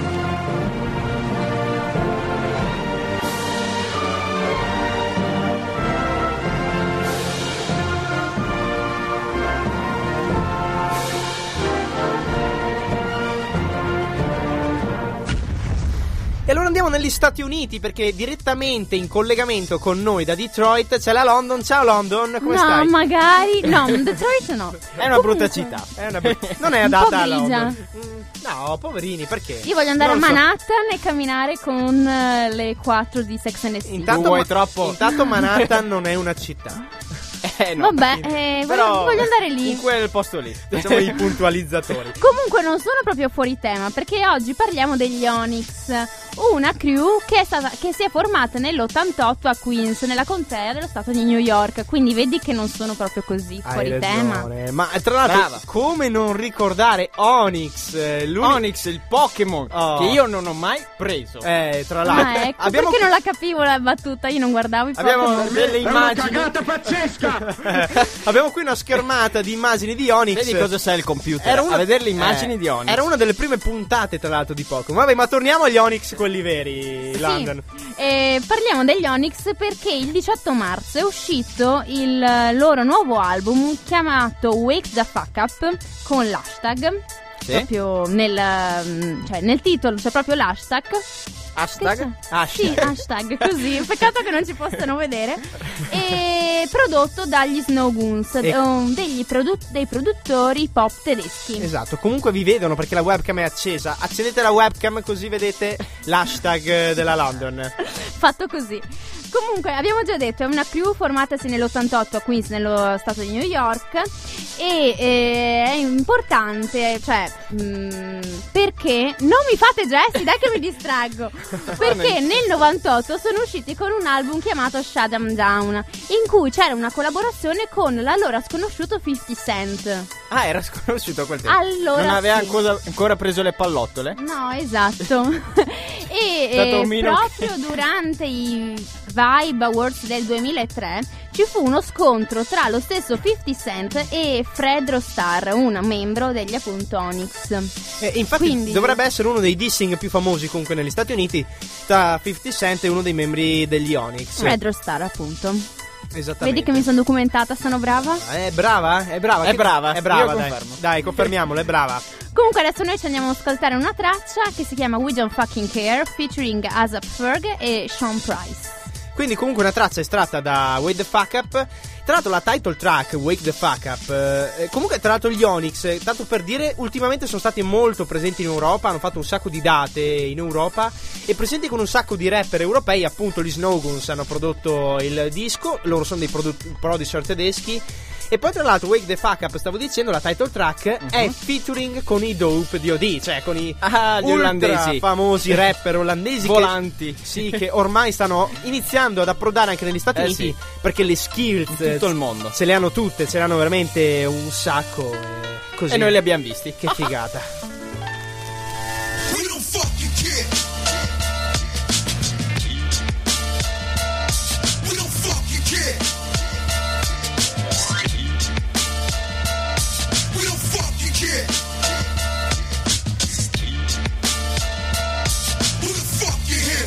E allora andiamo negli Stati Uniti, perché direttamente in collegamento con noi da Detroit c'è la London. Ciao London, come no, stai? No, magari. No, Detroit no. È una Comunque. brutta città. È una br- non è adatta a London. Mm, no, poverini, perché? Io voglio andare non a so. Manhattan e camminare con uh, le quattro di Sex and the City. Intanto, vuoi troppo? Intanto Manhattan non è una città. Eh, no, Vabbè, eh, voglio, Però- voglio andare lì. in quel posto lì. Facciamo i puntualizzatori. Comunque non sono proprio fuori tema, perché oggi parliamo degli Onyx, una crew che è stata, che si è formata nell'ottantotto a Queens, nella contea dello stato di New York. Quindi vedi che non sono proprio così fuori Hai tema. ragione. Ma tra l'altro, Brava. come non ricordare Onyx? eh, l'uni- Onyx, il Pokémon Oh. che io non ho mai preso. Eh, tra l'altro, Ah, ecco, abbiamo, perché non la capivo la battuta, io non guardavo i Abbiamo Pokémon. delle immagini. abbiamo qui una schermata di immagini di Onyx. Vedi cosa sa il computer? Era una- A vedere le immagini eh, di Onyx. Era una delle prime puntate, tra l'altro, di Pokémon. Vabbè, ma torniamo agli Onyx, quelli veri, Sì. London. Eh, parliamo degli Onyx perché il diciotto marzo è uscito il eh, loro nuovo album chiamato Wake the Fuck Up con l'hashtag. Sì. Proprio nel, mm, cioè, nel titolo c'è proprio l'hashtag. Hashtag? Che c'è? Hashtag. Sì, hashtag così. Peccato che non ci possano vedere. E prodotto dagli Snow Goons, E- um, degli produ- dei produttori pop tedeschi. Esatto, comunque vi vedono perché la webcam è accesa. Accendete la webcam così vedete l'hashtag della London. Fatto così. Comunque, abbiamo già detto, è una crew formatasi nell'ottantotto a Queens, nello stato di New York. E eh, è importante, cioè, mh, perché non mi fate gesti, dai che mi distraggo. Perché nel novantotto sono usciti con un album chiamato Shut 'Em Down, in cui c'era una collaborazione con l'allora sconosciuto fifty Cent. Ah, era sconosciuto a quel tempo. Allora non aveva sì. ancora, ancora preso le pallottole? No, esatto. E Stato eh, un mino proprio durante i Vibe Awards del duemilatré ci fu uno scontro tra lo stesso fifty Cent e Fred Rostar, un membro degli appunto Onyx. Eh, infatti Quindi- dovrebbe essere uno dei dissing più famosi comunque negli Stati Uniti tra fifty Cent e uno dei membri degli Onyx. Fred Rostar, appunto. Esattamente. Vedi che mi sono documentata, sono brava? È brava? È brava? È Che- brava, È brava, io dai. confermo. Dai, confermiamolo, è brava. Comunque adesso noi ci andiamo ad ascoltare una traccia che si chiama We Don't Fucking Care, featuring Asap Ferg e Sean Price. Quindi comunque una traccia estratta da Wake the Fuck Up. Tra l'altro la title track Wake the Fuck Up eh, comunque tra l'altro gli Onyx, eh, tanto per dire, ultimamente sono stati molto presenti in Europa. Hanno fatto un sacco di date in Europa e presenti con un sacco di rapper europei. Appunto gli Snow Goons hanno prodotto il disco. Loro sono dei produ- producer tedeschi. E poi tra l'altro Wake the Fuck Up, stavo dicendo, la title track è featuring con i Dope D O D, cioè con i Ah, gli ultra olandesi. famosi rapper olandesi Volanti. che, sì, che ormai stanno iniziando ad approdare anche negli Stati Eh, Uniti, sì. perché le skills In tutto il mondo. ce le hanno tutte, ce le hanno veramente un sacco, e così. E noi li abbiamo visti. Che figata. We don't fucking care. We don't fucking care. We don't fucking care. Who the fuck you here?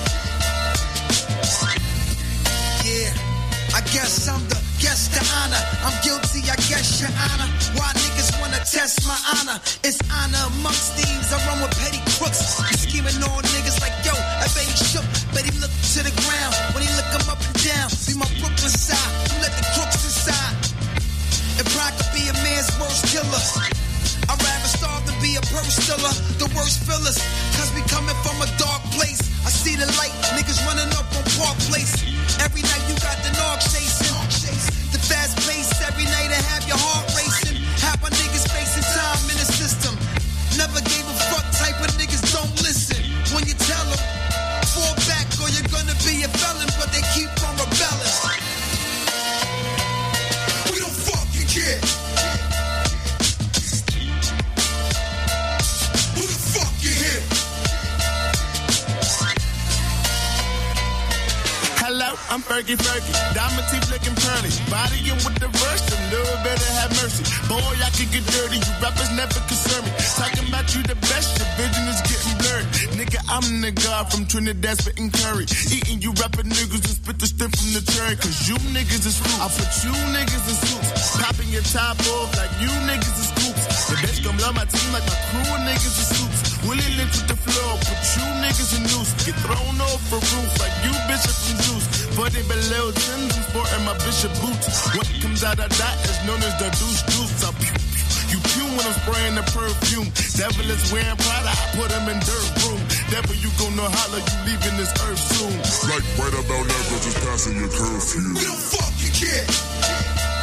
Yeah, I guess I'm the guest to honor. I'm guilty, I guess your honor. Why niggas wanna test my honor? It's honor amongst thieves. I run with petty crooks. You scheming on niggas like yo, I bet he shook. Bet he look to the ground when he look him up and down. Be my Brooklyn side, you let the crooks inside. And pride could be a man's worst killer. I'd rather starve than be a purse stiller. The worst fillers, cause we coming from a dark place. I see the light, niggas running up on Park Place. Every night you got the Nog chasing. The fast pace, every night I have your heart racing. Half my niggas facing time in the system. Never gave a fuck type of niggas don't listen. When you tell them, fall back or you're gonna be a felon. But they keep on rebelling. We don't fucking care. Who the fuck you here? Hello, I'm Fergie Fergie. Diamond teeth looking pearly. Body in with the verse, and little better have mercy. Boy, I can get dirty. You rappers never concern me. Talking about you the best, your vision is getting blurred. Nigga, I'm the god from Trinidad spitting curry. Eating you rapper niggas and spit the strip from the cherry. Cause you niggas is fruit. I put you niggas in suits. Popping your top off like you niggas is scoops. The bitch gon' love my team like my crew of niggas is suits. Willie Lynch with the floor, put you niggas in noose. Get thrown off the roof like you bitches from juice. Forty below Timbs, I'm sporting my bishop boots. What comes out of that is known as the deuce deuce. I pew, pew. You pew when I'm spraying the perfume. Devil is wearing Prada, I put him in dirt room. Devil, you gon' know holla, you leaving this earth soon. Like right about now, just passing your curfew. We don't fucking care.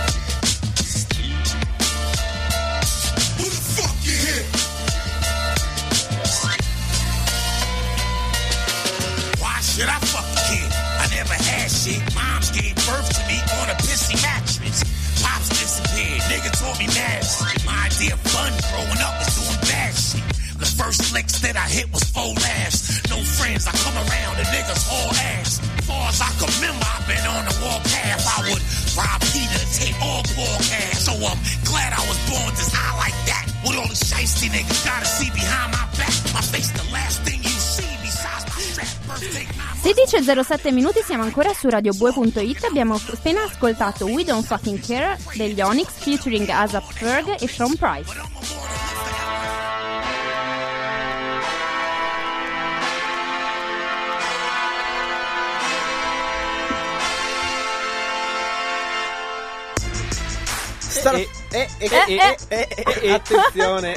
flicks that I hit was four laughs. No friends, I come around and niggas all ass. Far as I can remember, I've been on the warpath. I would rob Peter and take all poor cash. So I'm glad I was born just high like that. With all the shiesty niggas gotta see behind my back. My face the last thing you see besides my strap. Birthday. sedici e zero sette minuti, siamo ancora su radio bue punto it. Abbiamo appena ascoltato We Don't Fucking Care degli Onyx featuring A$ap Ferg e Sean Price. Star- e, e, e, eh, e, e, e, e, attenzione,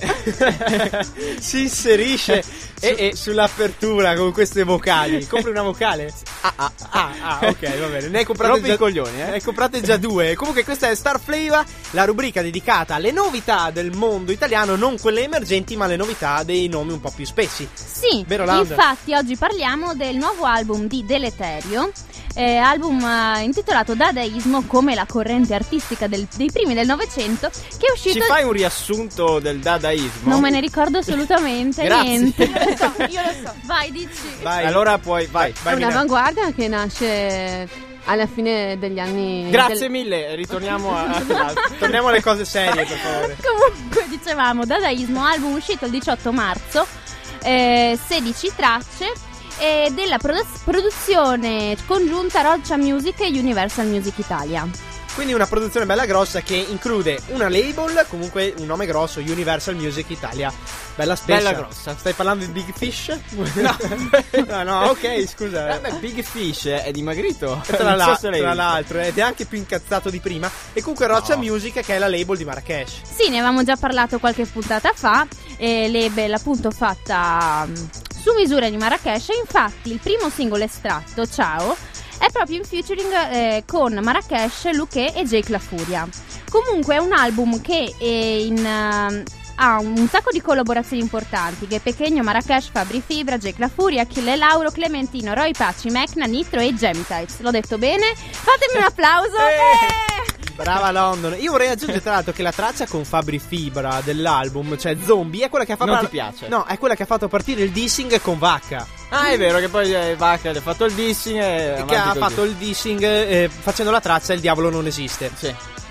si inserisce e, e sull'apertura con queste vocali. Compri una vocale? Ah, ah, ah, ah, ok, va bene. Ne hai comprate Rompi già i coglioni, eh? Ne hai comprate già due. Comunque questa è Star Flava, la rubrica dedicata alle novità del mondo italiano, non quelle emergenti, ma le novità dei nomi un po' più spessi. Sì, vero, Land? Infatti oggi parliamo del nuovo album di Deleterio. Eh, album eh, intitolato Dadaismo, come la corrente artistica del, dei primi del Novecento, che è uscito... Ci fai un riassunto del dadaismo? Non me ne ricordo assolutamente niente. No, io lo so. Vai, dici. Vai. Allora puoi, vai, vai. È un'avanguardia che nasce alla fine degli anni. Grazie del... mille, ritorniamo a, a, torniamo alle cose serie, per favore. Comunque dicevamo Dadaismo, album uscito il diciotto marzo, eh, sedici tracce, e della produ- produzione congiunta Roccia Music e Universal Music Italia. Quindi una produzione bella grossa che include una label, comunque un nome grosso, Universal Music Italia. Bella spessa. Bella grossa. Stai parlando di Big Fish? No, no, no, ok, scusa. Eh, beh, Big Fish è dimagrito. Tra, la, so se tra l'altro, ed è anche più incazzato di prima. E comunque Roccia no. Music, che è la label di Marrakesh. Sì, ne avevamo già parlato qualche puntata fa. E label appunto fatta su misura di Marrakesh. Infatti il primo singolo estratto, Ciao, è proprio in featuring eh, con Marrakesh, Luque e Jake La Furia. Comunque è un album che è in, uh, ha un sacco di collaborazioni importanti, che Pequeño, Marrakesh, Fabri Fibra, Jake La Furia, Achille Lauro, Clementino, Roy Paci, Mecna, Nitro e Gemitites. L'ho detto bene? Fatemi un applauso! Eh! Brava London. Io vorrei aggiungere tra l'altro che la traccia con Fabri Fibra dell'album, cioè Zombie, è quella che ha fatto. Non ti piace? No, è quella che ha fatto partire il dissing con Vacca. Ah, è vero che poi eh, Vacca ha fatto il dissing e, e che ha così. fatto il dissing eh, facendo la traccia Il diavolo non esiste. Sì.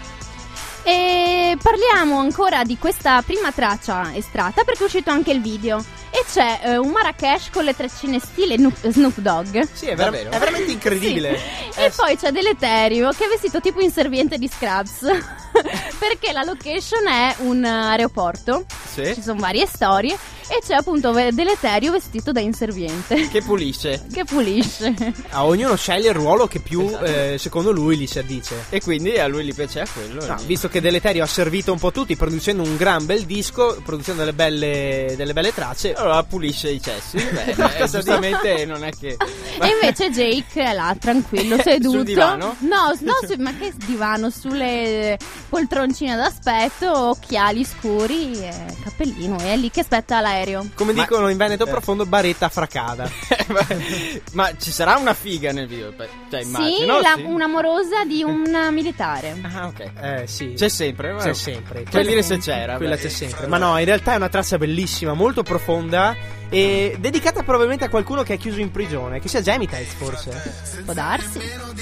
E parliamo ancora di questa prima traccia estratta, perché è uscito anche il video. E c'è eh, un Marrakesh con le treccine stile Snoop, Snoop Dogg. Sì, è, ver- è veramente incredibile. Sì. E eh, poi c'è Deleterio, che è vestito tipo inserviente di Scrubs. Perché la location è un aeroporto. Sì. Ci sono varie storie. E c'è appunto Deleterio vestito da inserviente. Che pulisce. Che pulisce. Ah, ognuno sceglie il ruolo che più esatto. eh, secondo lui gli si addice. E quindi a lui gli piaceva quello. No, visto che Deleterio ha servito un po' tutti producendo un gran bel disco, producendo delle belle, delle belle tracce, allora pulisce i cessi. Beh, no, eh, giustamente non è che. E invece Jake è là tranquillo, seduto. Sul divano? No, no su, ma che divano? Sulle poltroncine d'aspetto, occhiali scuri e cappellino. E è lì che aspetta l'aereo. Come ma, dicono in Veneto eh. profondo, baretta fracada. ma, ma ci sarà una figa nel video? Cioè, immagino, sì, la, sì, un'amorosa di un militare. Ah, ok. Eh, sì. C'è sempre, c'è sempre. Per dire se c'era. Quella beh. c'è sempre. Ma no, in realtà è una traccia bellissima, molto profonda e dedicata probabilmente a qualcuno che è chiuso in prigione, che sia Gemitites forse. Può darsi.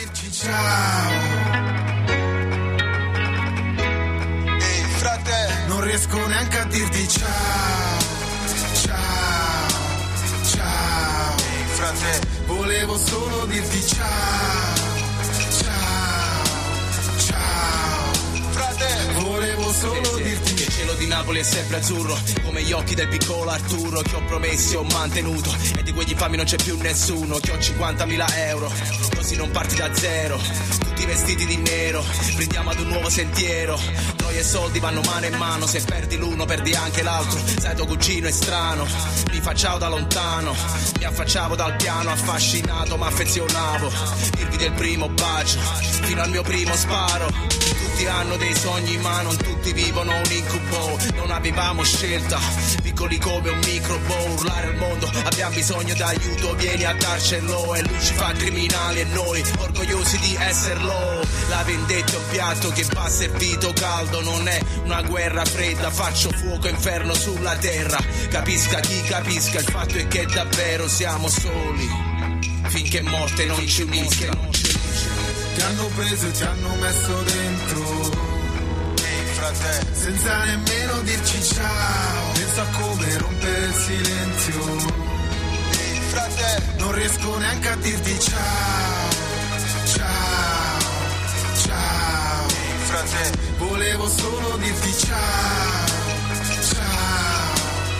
Ehi, frate, non riesco neanche a dirti ciao. Ciao, ciao. Ehi, frate, volevo solo dirti ciao. Ciao, ciao. Frate, volevo solo dirti che il cielo di Napoli è sempre azzurro, come gli occhi del piccolo Arturo, che ho promesso e ho mantenuto, e di quegli infami non c'è più nessuno, che ho cinquantamila euro, così non parti da zero, tutti vestiti di nero, brindiamo ad un nuovo sentiero, noi e soldi vanno mano in mano, se perdi l'uno perdi anche l'altro, sai tuo cugino è strano, mi facciavo da lontano, mi affacciavo dal piano, affascinato ma affezionavo, dirvi del primo bacio, fino al mio primo sparo, tutti hanno dei sogni ma non tutti vivono un incubo, flow, non avevamo scelta, piccoli come un microbo, urlare al mondo, abbiamo bisogno d'aiuto, vieni a darcelo, e lui ci fa criminali e noi orgogliosi di esserlo. La vendetta è un piatto che va servito caldo, non è una guerra fredda, faccio fuoco inferno sulla terra, capisca chi capisca, il fatto è che davvero siamo soli, finché morte non ci unisca. Ti hanno preso e ti hanno messo dentro, senza nemmeno dirci ciao, pensa a come rompere il silenzio, non riesco neanche a dirti ciao, ciao, ciao, volevo solo dirti ciao, ciao,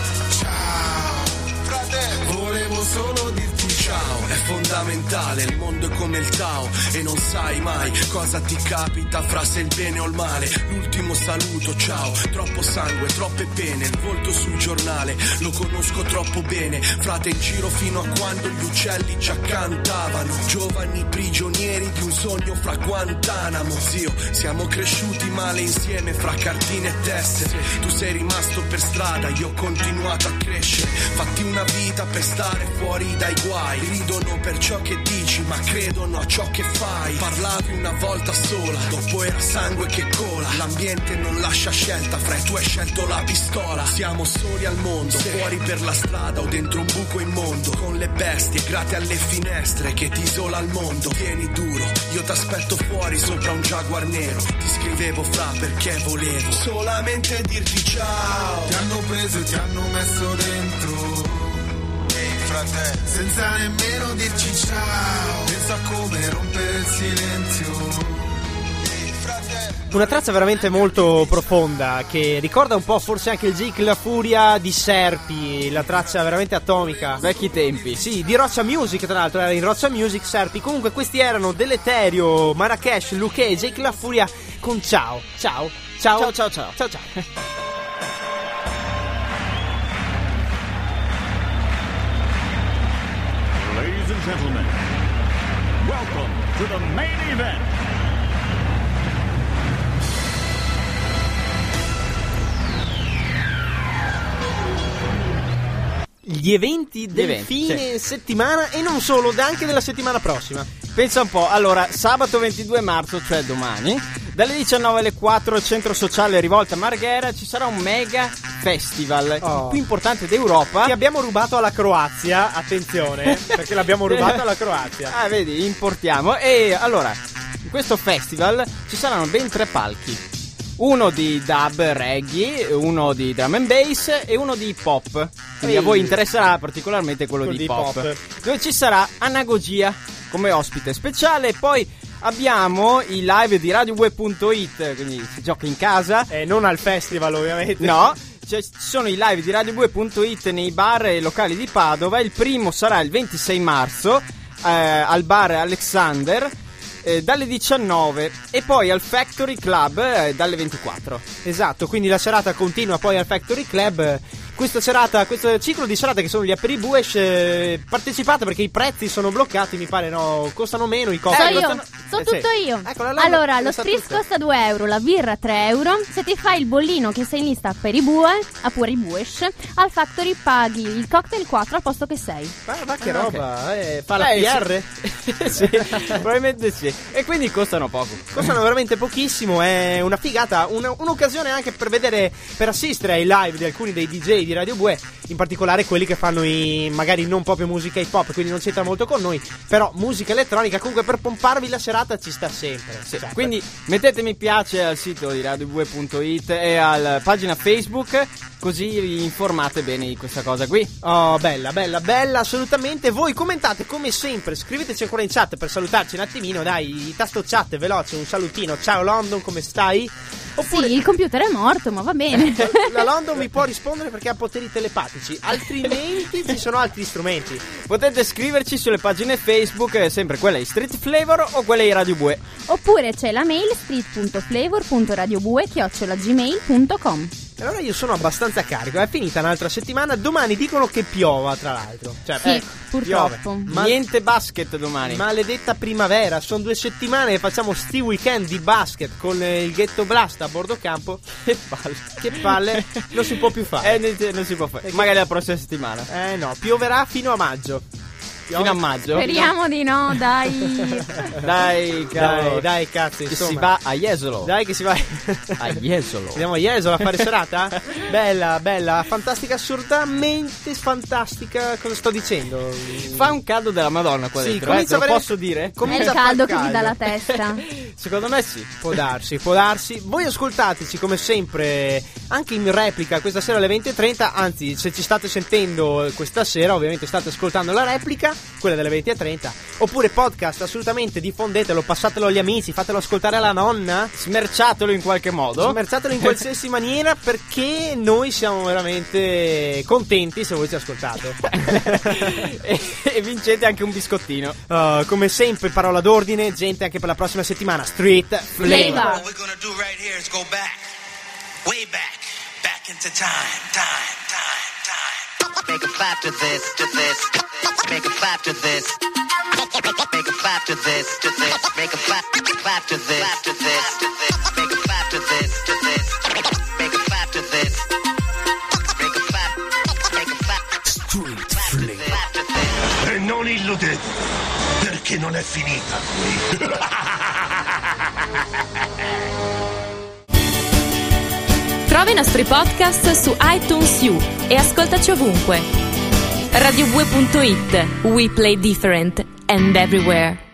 ciao, volevo solo dirti ciao. È fondamentale, il mondo è come il Tao e non sai mai cosa ti capita fra se il bene o il male. L'ultimo saluto, ciao, troppo sangue, troppe pene, il volto sul giornale lo conosco troppo bene, frate in giro fino a quando gli uccelli già cantavano, giovani prigionieri di un sogno fra Guantanamo. Zio, siamo cresciuti male insieme fra cartine e tessere, tu sei rimasto per strada, io ho continuato a crescere, fatti una vita per stare fuori dai guai, ridono per ciò che dici ma credono a ciò che fai, parlavi una volta sola, dopo era sangue che cola, l'ambiente non lascia scelta, fra e tu hai scelto la pistola, siamo soli al mondo, fuori per la strada o dentro un buco immondo, con le bestie grate alle finestre che ti isola al mondo, tieni duro, io t'aspetto fuori sopra un Jaguar nero, ti scrivevo fra perché volevo solamente dirti ciao. Ti hanno preso e ti hanno messo dentro, senza nemmeno dirci ciao, pensa a come rompere il silenzio. Una traccia veramente molto profonda che ricorda un po' forse anche il Jake La Furia di Serpi, la traccia veramente atomica. Vecchi tempi. Sì, di Roccia Music, tra l'altro era in Roccia Music Serpi. Comunque questi erano Deleterio, Marrakesh, Luque e Jake La Furia con ciao. Ciao. Ciao. Ciao ciao ciao. Ciao ciao. Ladies and gentlemen, welcome to the main event. Gli eventi del eventi, fine settimana e non solo, anche della settimana prossima. Pensa un po', allora, sabato ventidue marzo, cioè domani, dalle diciannove alle quattro al centro sociale Rivolta Marghera ci sarà un mega festival, Oh. il più importante d'Europa. Che abbiamo rubato alla Croazia, attenzione, perché l'abbiamo rubato alla Croazia. Ah, vedi, importiamo. E allora, in questo festival ci saranno ben tre palchi. Uno di dub reggae, uno di drum and bass e uno di hip hop. Quindi Ehi. a voi interesserà particolarmente quello, Quello di di hip hop. hip-hop. Dove ci sarà Anna Gogia come ospite speciale. E poi abbiamo i live di radio due punto it, quindi si gioca in casa. E non al festival, ovviamente. No, cioè, ci sono i live di radio due punto it nei bar e locali di Padova. Il primo sarà il ventisei marzo eh, al bar Alexander eh, dalle diciannove e poi al Factory Club eh, dalle ventiquattro. Esatto, quindi la serata continua poi al Factory Club. Questa serata, questo ciclo di serate che sono gli Aperibuesh, eh, partecipate perché i prezzi sono bloccati, mi pare, no, costano meno i So cocktail. io, costano- so eh, sì. tutto io. Ecco, la- la- Allora, la- lo la sa spritz tutta. costa due euro, la birra tre euro. Se ti fai il bollino che sei in lista per i bue, a pure i buesh, al Factory paghi il cocktail quattro al posto che sei. Ma, ma che Ah, roba, eh, fa la Eh, P R? sì, probabilmente sì. E quindi costano poco. Costano veramente pochissimo, è una figata, un- un'occasione anche per vedere, per assistere ai live di alcuni dei D J di Radio Bue, in particolare quelli che fanno i magari non proprio musica hip hop, quindi non c'entra molto con noi, però musica elettronica comunque per pomparvi la serata ci sta sempre. Sì, Cioè, quindi mettete mi piace al sito di radio due punto it e alla pagina Facebook, così vi informate bene di questa cosa qui. Oh, bella, bella, bella, assolutamente. Voi commentate come sempre, scriveteci ancora in chat per salutarci un attimino, dai, tasto chat veloce, un salutino. Ciao London, come stai? Oppure Sì, il computer è morto, ma va bene. la London vi può rispondere perché ha poteri telepatici, altrimenti ci sono altri strumenti. Potete scriverci sulle pagine Facebook, eh, sempre quella di Street Flavor o quella di Radio Bue. Oppure c'è la mail street punto flavor punto radiobue chiocciola gmail punto com. Allora io sono abbastanza carico, è finita un'altra settimana, domani dicono che piova tra l'altro. Cioè, Sì, eh, purtroppo. piove. Ma- Niente basket domani. Maledetta primavera, sono due settimane che facciamo sti weekend di basket con eh, il Ghetto Blast a bordo campo. Che palle, che palle, non si può più fare. Eh, non- non si può fare. Magari la prossima settimana. Eh no, pioverà fino a maggio. Fino a maggio. Speriamo di no, dai. Dai, cavolo. Dai, dai, cazzo, Che insomma. si va a Jesolo. Dai che si va A Jesolo. Andiamo a Jesolo a fare serata? Bella, bella, fantastica, assurdamente fantastica. Cosa sto dicendo? Fa un caldo della Madonna qua Sì, dentro, eh, comincia te lo a avere- posso dire? È Comincia il a far caldo che ti dà la testa. Secondo me sì. Può darsi, può darsi. Voi ascoltateci come sempre anche in replica questa sera alle venti e trenta. Anzi, se ci state sentendo questa sera, ovviamente state ascoltando la replica, quella delle venti e trenta. Oppure podcast, assolutamente diffondetelo, passatelo agli amici, fatelo ascoltare alla nonna. Smerciatelo in qualche modo. Smerciatelo in qualsiasi maniera, perché noi siamo veramente contenti se voi ci ascoltate. e, e vincete anche un biscottino. Uh, come sempre, parola d'ordine, gente, anche per la prossima settimana. Street Flavor. What we're gonna do right here is go back, way back, back into time, time, time, time. Make a clap to this, to this. Make a clap to this. Make a clap to this, to this. Make a clap, clap to this, clap to this, to this. Make a clap to this, to this. Make a clap to this. Make a clap, make a clap. Street Flavor. E non illudete, perché non è finita qui. Trova i nostri podcast su iTunes U e ascoltaci ovunque. radio due punto it. We play different and everywhere.